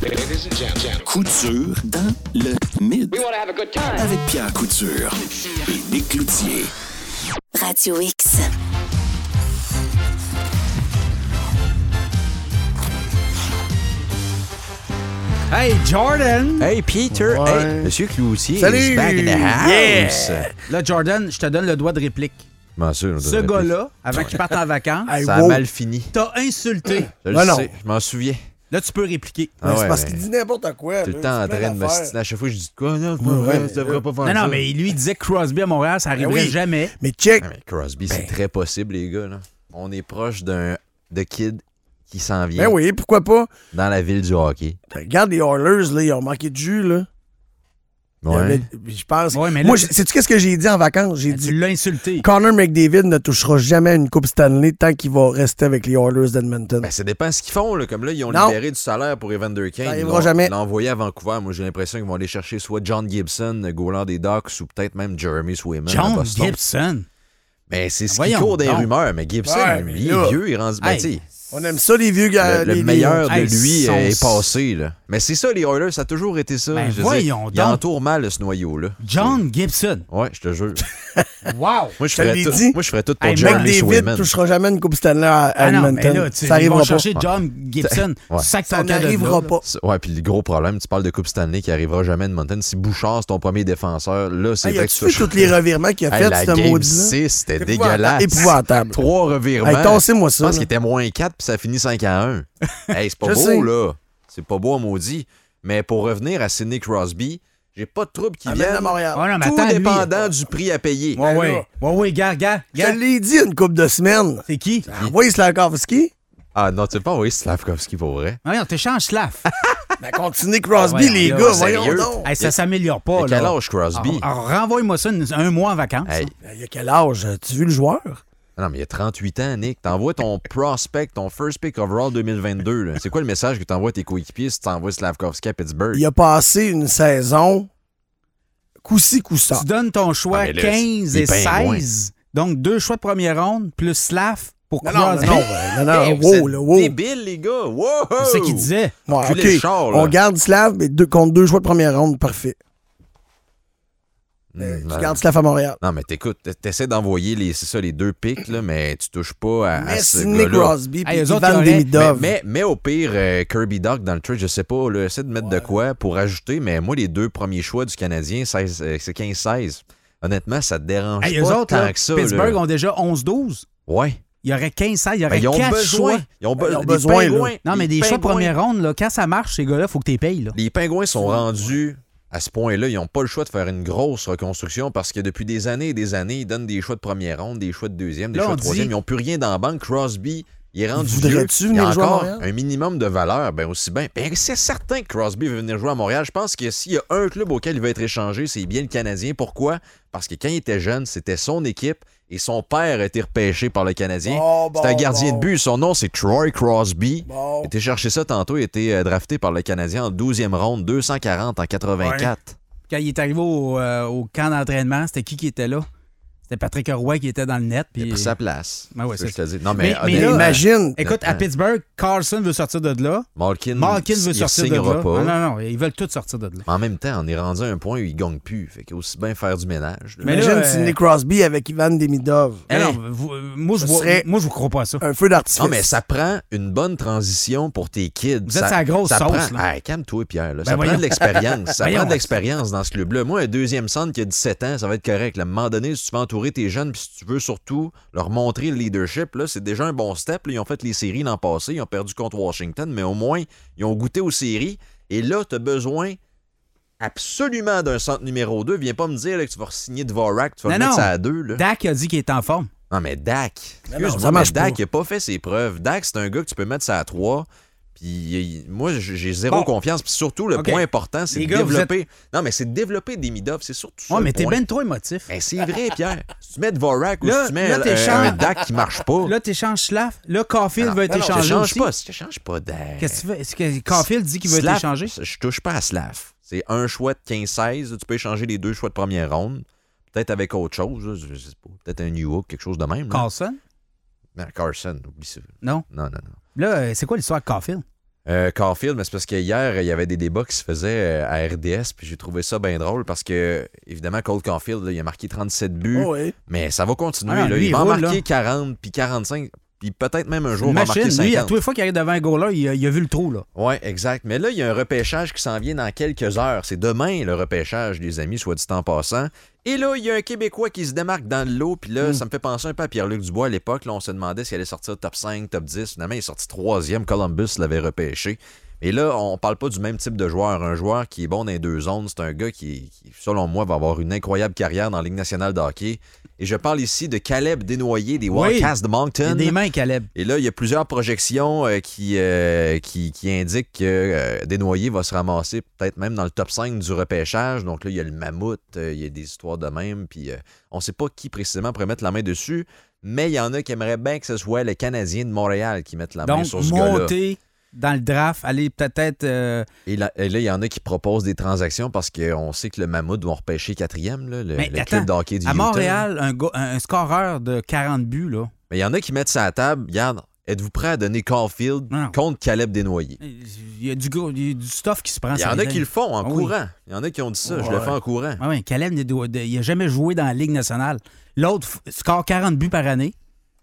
Couture dans le mid. Avec Pierre Couture et Nick Cloutier. Radio X. Hey, Jordan! Hey, Peter! Ouais. Hey, Monsieur Cloutier! Salut! is back in the house! Yeah! Là, Jordan, je te donne le droit de réplique. Comment ça, Ce gars-là, avant qu'il parte en vacances, Hey, ça a wow. mal fini. t'as insulté. Je le Ouais, non. sais, je m'en souviens. Là, tu peux répliquer. Ah c'est ouais, parce mais qu'il dit n'importe quoi. tout le là. temps en C'est plein train de me d'affaires. stiner. À chaque fois, je dis de quoi? Non, c'est pas vrai, tu devrais pas faire ça. Non, mais lui, il disait que Crosby à Montréal, ça arriverait oui. jamais. Mais check. Ah, mais Crosby, c'est très possible, les gars. Là. On est proche de kid qui s'en vient Ben oui, pourquoi pas? dans la ville du hockey. Regarde les Oilers, là, ils ont manqué de jus, là. Ouais. Je pense. Ouais, mais là, Moi, sais-tu qu'est-ce que j'ai dit en vacances? J'ai tu dit l'as insulté. Connor McDavid ne touchera jamais à une Coupe Stanley tant qu'il va rester avec les Oilers d'Edmonton. Ben, ça dépend de ce qu'ils font. Là. Comme là, ils ont Non. libéré du salaire pour Evander Kane. Ça Ils arrivera l'ont jamais. envoyé à Vancouver. Moi, j'ai l'impression qu'ils vont aller chercher soit John Gibson, le goaler des Ducks, ou peut-être même Jeremy Swayman à John Boston. Gibson. Ben, c'est ce qui Voyons court des donc. rumeurs. Mais Gibson, Ouais, mais il là- est vieux. Il rend... ben, Hey. tu sais, On aime ça, les vieux gars. le les- meilleur de Hey, lui son- est passé. Là. Mais c'est ça, les Oilers, ça a toujours été ça. Ben, Je veux voyons dire, il donc. entoure mal ce noyau-là. John Gibson. Ouais, je te jure. Wow! Moi, je Je te ferais l'ai tout, dit. moi, je ferais tout pour Hey, Jeremy McDavid Swayman. touchera jamais une Coupe Stanley à Ah non, mais Edmonton. là, tu ça ils arrivera vont pas. chercher John Gibson. Ouais. Tu sacs Ça ton cadeau de n'arrivera là. pas. Ouais, puis le gros problème, tu parles de Coupe Stanley qui arrivera jamais à Edmonton. Si Bouchard, c'est ton premier défenseur, là, c'est Hey, vrai que as-tu vu tous les revirements qu'il a Hey, fait, la ce game maudit-là? 6, c'était Épouvantable. dégueulasse. Épouvantable. 3 revirements. Hey, tassez-moi Je ça. pense là. qu'il était moins 4 puis ça finit 5-1. Hey, c'est pas Je beau, sais. là. C'est pas beau à maudit. Mais pour revenir à Sidney Crosby, j'ai pas de trouble qui Amène à viennent. Montréal. Ouais, non, mais Tout attends, lui. dépendant du prix à payer. Ouais, Ben ouais. Ouais, ouais, gars. Je l'ai dit une couple de semaines. C'est qui? Envoyez Slavkovski. Ah non, tu veux pas envoyer Slavkovski pour vrai? Ouais, on t'échange Slav. Ben, continuez Crosby, Ah, ouais, les là, gars. sérieux? Voyons donc. Hey, ça s'améliore Il pas, a quel là. âge, Crosby? Alors, renvoie-moi ça un mois en vacances. Hey. Il y a quel âge? As-tu vu le joueur? Non, mais il y a 38 ans, Nick. T'envoies ton prospect, ton first pick overall 2022. Là. C'est quoi le message que t'envoies à tes coéquipiers si t'envoies Slavkovski à Pittsburgh? Il a passé une saison coup-ci, coup-ça. Tu donnes ton choix Ah, mais là, 15 les et Pingouins. 16. Donc, 2 choix de première ronde plus Slav pour Non, non, Crosby. non, Hey, vous wow, êtes là, wow. débiles, les gars. Wow! C'est ce qu'il disait. Ouais, Culez OK. le char, là. On garde Slav, mais contre 2 choix de première ronde, parfait. Tu non, gardes Slav à Montréal. non, mais t'écoutes, t'essaies d'envoyer les 2 picks, là, mais tu touches pas à Mais ce Sidney gars-là. Crosby Hey, puis eux autres, Ivan ils auraient- Demidov. Mais au pire, Kirby Dach dans le trade, je sais pas, là, essaie de mettre de quoi pour ajouter, mais moi, les 2 premiers choix du Canadien, c'est 15-16. Honnêtement, ça te dérange Hey, eux pas autres, tant là, que ça. Pittsburgh là. ont déjà 11-12. Ouais. Il y aurait 15-16, il y Ben, aurait ils ont 4 besoin. choix. Ils ont, Ils ont des besoin, là. Pingouins, Non, mais les des choix de Pingouins- première ronde, là, quand ça marche, ces gars-là, il faut que tu les payes. Là. Les Pingouins sont rendus à ce point-là. Ils n'ont pas le choix de faire une grosse reconstruction parce que depuis des années et des années, ils donnent des choix de première ronde, des choix de deuxième, des Là, choix on de troisième. dit- Ils n'ont plus rien dans la banque. Crosby, il est rendu Voudrais-tu vieux. Il a venir jouer à encore Montréal? un minimum de valeur. Ben aussi bien. Ben, c'est certain que Crosby veut venir jouer à Montréal. Je pense que s'il y a un club auquel il va être échangé, c'est bien le Canadien. Pourquoi? Parce que quand il était jeune, c'était son équipe et son père a été repêché par le Canadien. Bon, C'est un bon, gardien bon. de but. Son nom, c'est Troy Crosby. Bon. Il a été chercher ça tantôt. Il a été drafté par le Canadien en 12e ronde, 240 en 84. Quand il est arrivé au camp d'entraînement, c'était qui était là? C'était Patrick Roy qui était dans le net. Il a Puis... pris sa place. Ben ouais, C'est ce que c'est- je te dis. Non, Mais- mais, mais Mais là, imagine. Écoute, à Pittsburgh, Carlson veut sortir de là. Malkin Veut il sortir de signera là. pas. Non, ils veulent tous sortir de là. En même temps, on est rendu à un point où il ne gagne plus. Fait qu'il aussi bien faire du ménage. là. Mais Imagine là, Sidney Crosby avec Ivan Demidov. Eh non, moi, je Ce serait- vous crois pas à ça. Un feu d'artifice. Non, mais ça prend une bonne transition pour tes kids. Vous êtes sur la grosse ça sauce, prend... là. Hey, calme-toi, Pierre. Là. Ben Ça voyons. prend de l'expérience. Ça Voyons. prend de l'expérience dans ce club-là. Moi, un deuxième centre qui a 17 ans, ça va être correct. Là, à un moment donné, si tu veux entourer tes jeunes puis si tu veux surtout leur montrer le leadership, là, c'est déjà un bon step. Là. Ils ont fait les séries l'an passé. Ils ont perdu contre Washington, mais au moins, ils ont goûté aux séries. Et là, tu as besoin absolument d'un centre numéro 2. Viens pas me dire là, que tu vas signer Dvorak, tu vas Non, le mettre non. ça à 2. Là. Dak a dit qu'il est en forme. Non, mais Dak. Non, non, Excuse-moi, ça mais marche Dak, pas. il n'a pas fait ses preuves. Dak, c'est un gars que tu peux mettre ça à 3. Puis moi, j'ai zéro Bon. confiance. Puis surtout, le OK. point important, c'est Les de gars, vous développer. Non, mais c'est de développer des mid-off. C'est surtout ça. Ouais, le mais t'es point. ben trop émotif. Ben, c'est vrai, Pierre. Si tu mets Dvorak ou Là- si tu mets là, t'échanges- un Dak qui marche pas. Là, t'échanges Slav. Là, Caulfield va être je échangé change aussi. pas. Je change pas Dak. Qu'est-ce que tu fais? Est-ce que Caulfield dit qu'il va être Slav, échangé? Je touche pas à Slav. C'est un choix de 15-16. Tu peux échanger les 2 choix de première ronde. Peut-être avec autre chose. Là, je sais pas. Peut-être un New Hook, quelque chose de même. Là. Carlson? Non, Carson, oublie ça. Non. Non. Là, c'est quoi l'histoire de Caulfield? Caulfield, mais c'est parce que hier, il y avait des débats qui se faisaient à RDS, puis j'ai trouvé ça bien drôle parce que, évidemment, Cole Caulfield, là, il a marqué 37 buts, mais ça va continuer. Ah, là. lui, Il va en roule, marquer là. 40, puis 45, puis peut-être même un jour, il Une va en marquer machine, 50. lui, à tous les fois qu'il arrive devant un goaler, il a vu le trou, là. Oui, exact. Mais là, il y a un repêchage qui s'en vient dans quelques heures. C'est demain, le repêchage, les amis, soit dit en passant. Et là, il y a un Québécois qui se démarque dans le lot. Puis là, ça me fait penser un peu à Pierre-Luc Dubois à l'époque. Là, on se demandait s'il allait sortir top 5, top 10. Finalement, il est sorti 3e. Columbus l'avait repêché. Et là, on parle pas du même type de joueur. Un joueur qui est bon dans les deux zones, c'est un gars qui, selon moi, va avoir une incroyable carrière dans la Ligue nationale de hockey. Et je parle ici de Caleb Desnoyers des Wildcats de Moncton. Il a des mains, Caleb. Et là, il y a plusieurs projections qui indiquent que Desnoyers va se ramasser peut-être même dans le top 5 du repêchage. Donc là, il y a le Mammouth, il y a des histoires de même. Puis on ne sait pas qui précisément pourrait mettre la main dessus. Mais il y en a qui aimeraient bien que ce soit le Canadien de Montréal qui mette la main sur ce gars-là. Donc, monter dans le draft, aller peut-être... Et là, il y en a qui proposent des transactions parce qu'on sait que le Mammouth va repêcher 4e, là, le club de hockey du à Utah. Montréal, un scoreur de 40 buts, là. Mais il y en a qui mettent ça à la table. Regarde, êtes-vous prêt à donner Caulfield contre Caleb Desnoyers? Il y a du stuff qui se prend. Il y en a qui le font en courant. Oui. Il y en a qui ont dit ça, je le fais en courant. Oui, Caleb, il n'a jamais joué dans la Ligue nationale. L'autre score 40 buts par année.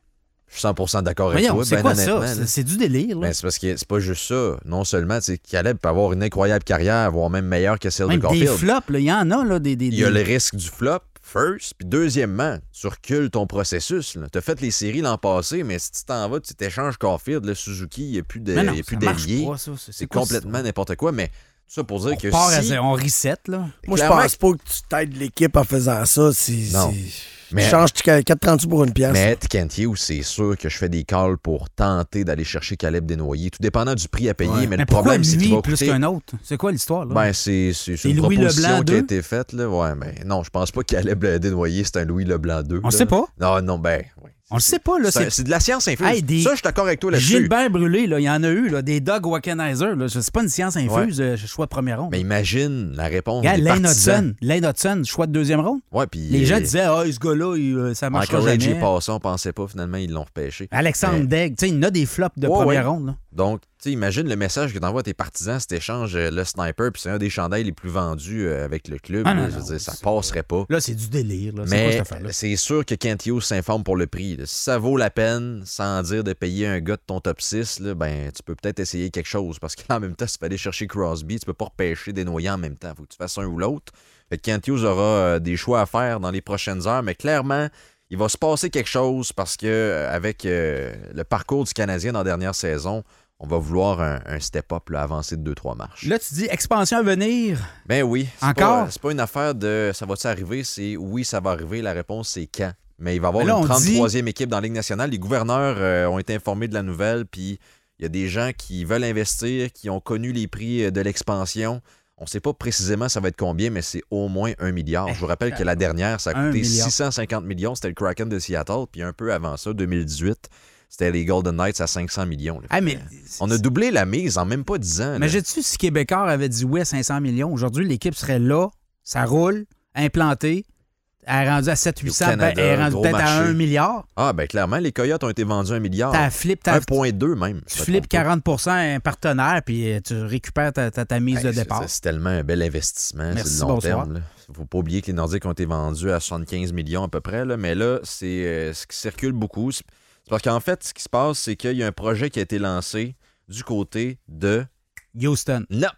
Je suis 100% d'accord avec toi. C'est ben quoi honnêtement, ça? là. C'est du délire. Là. Ben, c'est parce que c'est pas juste ça. Non seulement, Caleb peut avoir une incroyable carrière, voire même meilleure que celle Même de Caulfield. des flops, il y en a. Là, Il y a le risque du flop, first. Puis deuxièmement, tu recules ton processus. Tu as fait les séries l'an passé, mais si tu t'en vas, tu t'échanges Caulfield, le Suzuki, il n'y a plus d'alliés. C'est complètement n'importe quoi. Mais tout ça pour dire que on reset, là. Moi, je pense pas que tu t'aides l'équipe en faisant ça. Non. Tu changes 4,30 pour une pièce. Mais Kent Hughes, c'est sûr que je fais des calls pour tenter d'aller chercher Caleb Desnoyers, tout dépendant du prix à payer. Ouais. Mais le problème, c'est qu'il va plus coûter... qu'un autre? C'est quoi l'histoire, là? Ben, c'est une Louis proposition Leblanc qui a 2? été faite. Là. Ouais, mais non, je pense pas que Caleb Desnoyers, c'est un Louis Leblanc 2. On le sait pas. Non, ben... Ouais. On le sait pas, là. C'est de la science infuse. Hey, ça, je suis d'accord avec toi là-dessus. Gilbert Brûlé, là, il y en a eu, là, des Doug Wackenheiser. C'est pas une science infuse, choix de première ronde. Mais imagine la réponse Regarde, des partisans. Lane Hudson, choix de deuxième ronde. Ouais, puis les gens disaient, ce gars-là, ça marchera Michael jamais. Age est passé, on pensait pas, finalement, ils l'ont repêché. Alexandre Daigle, tu sais, il y en a des flops de première ronde. Là. Donc, tu sais, imagine le message que t'envoies à tes partisans si t'échanges le sniper, puis c'est un des chandails les plus vendus avec le club. Je veux dire, ça passerait pas. Là, c'est du délire. Là. Mais c'est sûr que Kent Hughes s'informe pour le prix. Là. Si ça vaut la peine, sans dire de payer un gars de ton top 6, là, ben, tu peux peut-être essayer quelque chose. Parce qu'en même temps, si tu vas aller chercher Crosby, tu peux pas repêcher Desnoyers en même temps. Faut que tu fasses un ou l'autre. Fait que Kent Hughes aura des choix à faire dans les prochaines heures, mais clairement, il va se passer quelque chose parce que avec le parcours du Canadien dans la dernière saison, on va vouloir un step-up, là, avancer de 2-3 marches. Là, tu dis expansion à venir. Ben oui. Encore? C'est pas une affaire de ça va-tu arriver, c'est oui, ça va arriver. La réponse, c'est quand. Mais il va y avoir une 33e équipe dans la Ligue nationale. Les gouverneurs ont été informés de la nouvelle, puis il y a des gens qui veulent investir, qui ont connu les prix de l'expansion. On ne sait pas précisément ça va être combien, mais c'est au moins 1 milliard. Je vous rappelle que la dernière, ça a coûté 650 millions. C'était le Kraken de Seattle, puis un peu avant ça, 2018. C'était les Golden Knights à 500 millions. Là. Mais on a doublé la mise en même pas 10 ans. Mais j'ai-tu si Québécois avait dit oui à 500 millions? Aujourd'hui, l'équipe serait là, ça roule, implantée. Elle est rendue à 700-800, elle est rendue peut-être à 1 milliard. Ah, ben clairement, les Coyotes ont été vendus à 1 milliard. 1,2 même. Tu flippes 40% à un partenaire, puis tu récupères ta mise de départ. C'est tellement un bel investissement. Merci, c'est le long terme. Il ne faut pas oublier que les Nordiques ont été vendus à 75 millions à peu près. Là. Mais là, c'est ce qui circule beaucoup. C'est parce qu'en fait, ce qui se passe, c'est qu'il y a un projet qui a été lancé du côté de... Houston. Nope.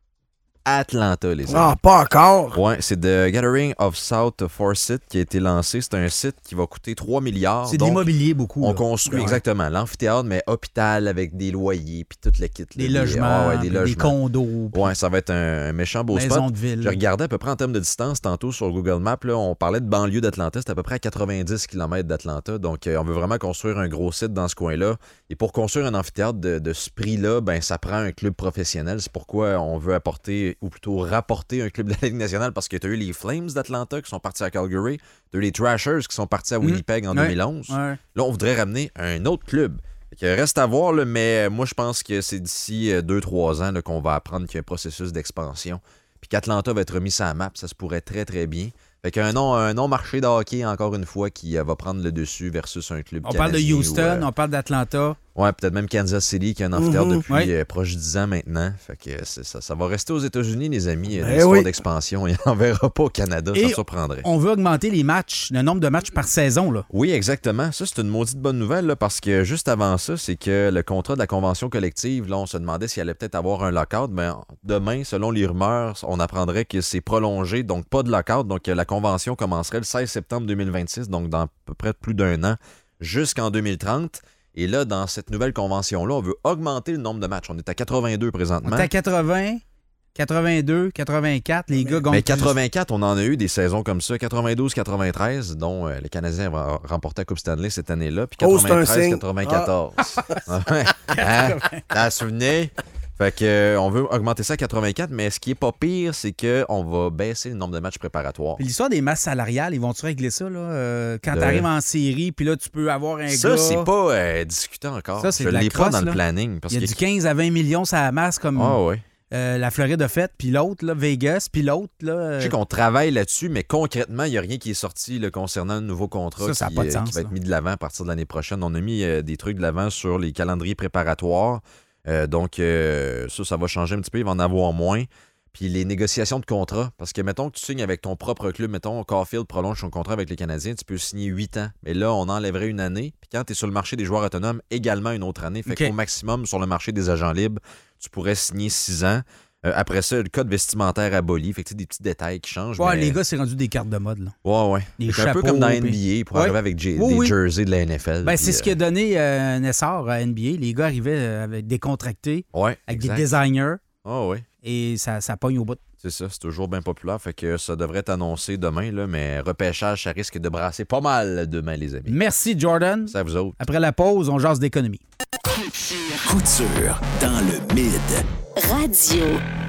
Atlanta, les amis. Ah, pas encore. Ouais, c'est The Gathering of South Forsyth qui a été lancé. C'est un site qui va coûter 3 milliards. C'est de l'immobilier beaucoup. On construit exactement l'amphithéâtre, mais hôpital avec des loyers puis tout le kit. Des logements, des condos. Ouais, ça va être un méchant beau maison spot. de ville. J'ai regardé à peu près en termes de distance tantôt sur Google Maps. Là, on parlait de banlieue d'Atlanta. C'est à peu près à 90 km d'Atlanta. Donc, on veut vraiment construire un gros site dans ce coin-là. Et pour construire un amphithéâtre de ce prix-là, ben, ça prend un club professionnel. C'est pourquoi on veut apporter, ou plutôt rapporter un club de la Ligue nationale, parce que tu as eu les Flames d'Atlanta qui sont partis à Calgary, tu as eu les Thrashers qui sont partis à Winnipeg en 2011. Ouais. Là, on voudrait ramener un autre club. Reste à voir, là, mais moi, je pense que c'est d'ici 2-3 ans là, qu'on va apprendre qu'il y a un processus d'expansion. Puis qu'Atlanta va être remis sur la map, ça se pourrait très, très bien. Fait qu'un non-marché de hockey, encore une fois, qui va prendre le dessus versus un club On parle de canadien Houston, on parle d'Atlanta. Ouais, peut-être même Kansas City qui a un amphithéâtre depuis proche de 10 ans maintenant. Fait que ça va rester aux États-Unis, les amis. L'histoire d'expansion. Il n'en verra pas au Canada, ça me surprendrait. On veut augmenter les matchs, le nombre de matchs par saison. Là. Oui, exactement. Ça, c'est une maudite bonne nouvelle là, parce que juste avant ça, c'est que le contrat de la convention collective, là, on se demandait s'il allait peut-être avoir un lockout. Mais demain, selon les rumeurs, on apprendrait que c'est prolongé, donc pas de lockout. Donc la convention commencerait le 16 septembre 2026, donc dans à peu près plus d'un an, jusqu'en 2030. Et là, dans cette nouvelle convention-là, on veut augmenter le nombre de matchs. On est à 82 présentement. On est à 80, 82, 84. Les gars gagnent. Mais 84, on en a eu des saisons comme ça. 92, 93, dont les Canadiens vont remporter la Coupe Stanley cette année-là. Puis 93, 94. T'as souvenir? Fait que on veut augmenter ça à 84, mais ce qui est pas pire, c'est qu'on va baisser le nombre de matchs préparatoires. Puis l'histoire des masses salariales, ils vont-tu régler ça, là? Quand t'arrives en série, puis là, tu peux avoir un gars... Ça, c'est pas discuté encore. Ça, c'est je de la l'ai crosse, pas dans là. le planning. Parce il y a que... du 15 à 20 millions sur la masse, comme la Floride a fait, puis l'autre, là, Vegas, puis l'autre, là... Je sais qu'on travaille là-dessus, mais concrètement, il n'y a rien qui est sorti là, concernant le nouveau contrat ça a pas de sens, qui va être mis de l'avant à partir de l'année prochaine. On a mis des trucs de l'avant sur les calendriers préparatoires. Donc, ça va changer un petit peu. Il va en avoir moins. Puis les négociations de contrat, parce que mettons que tu signes avec ton propre club, mettons Caulfield prolonge son contrat avec les Canadiens, tu peux signer 8 ans. Mais là, on enlèverait une année. Puis quand tu es sur le marché des joueurs autonomes, également une autre année. Fait qu'au maximum, sur le marché des agents libres, tu pourrais signer 6 ans. Après ça, le code vestimentaire aboli. Fait que tu sais, des petits détails qui changent. Ouais, mais... les gars, c'est rendu des cartes de mode. Là. Ouais. Des un peu comme dans la NBA pour arriver avec des jerseys de la NFL. Ben, c'est ce qui a donné un essor à NBA. Les gars arrivaient avec des contractés, avec des designers. Et ça pogne au bout. C'est ça, c'est toujours bien populaire. Fait que ça devrait être annoncé demain, là, mais repêchage, ça risque de brasser pas mal demain, les amis. Merci, Jordan. C'est à vous autres. Après la pause, on jase d'économie. Couture dans le Mid. Radio